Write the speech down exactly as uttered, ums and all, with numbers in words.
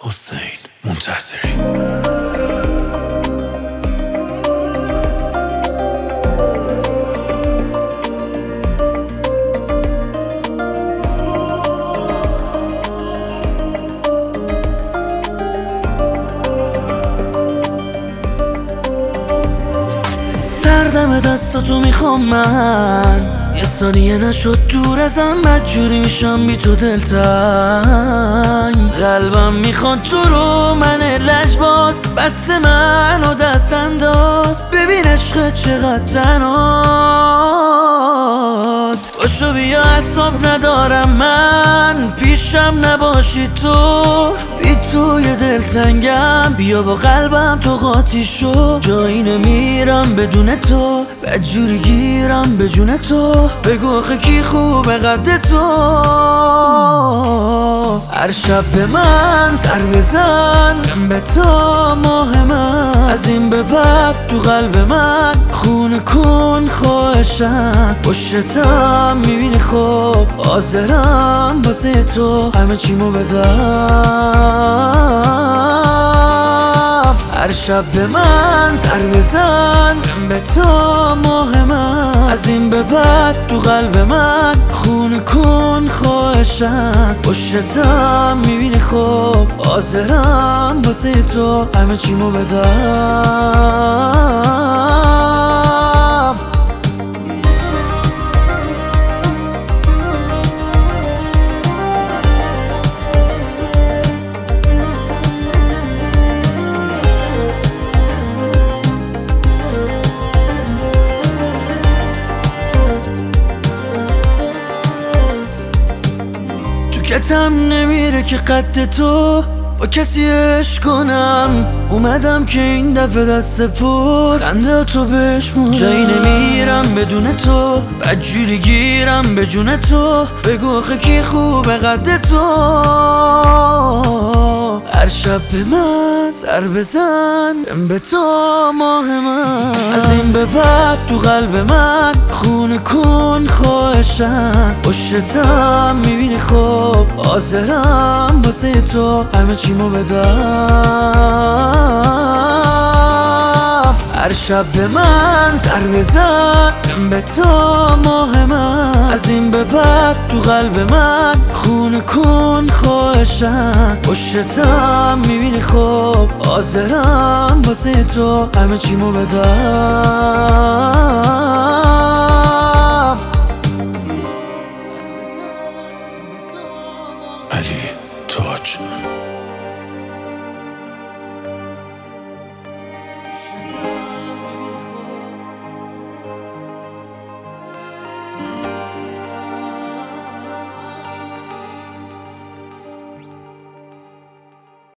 حسین منتصری. سردم دستاتو میخوام من، یه ثانیه نشد دور ازم، مجبوری میشم بی تو دلتنگ. قلبم میخواد تو رو، من لجباز بس من و دست انداز. ببین عشق چقدر تنهاست، باشو بیا اعصاب ندارم من، پیشم نباشی تو، بی تو یه دلتنگم. بیا با قلبم تو قاطی شو، جایی نمیرم بدون تو، بدجوری گیرم به جون تو. بگو آخه کی خوبه قد تو، هر شب به من سر بزن، به تو ماه من. از این به بعد تو قلب من خونه کن خواهشم، پشتم میبینی خوب حاضرم واسه تو همه چیمو بدم. هر شب به من سر بزن، به تو ماه من. از این به بعد تو قلب من خونه کن خواهشم، پشتم میبینی خوب حاضرم واسه تو همه چیمو بدم. کتم نمیره که قد تو با کسی عشق کنم. اومدم که این دفعه دست پر خنده تو بشمونم. جایی نمیرم بدون تو، بدجوری گیرم به جون تو. بگو آخه کی خوبه قد تو، هر شب به من سر بزن، به تو ماه من. از این به بعد تو قلب من خونه کن خواهشم، پشتم میبینی خوب حاضرم واسه تو همه چیمو بدم. هر شب به من سر بزن، به تو ماه من. از این به بعد تو قلب من خونه کن خواهشم، پشتم میبینی خوب حاضرم واسه تو همه چیمو بدم. علی تاج.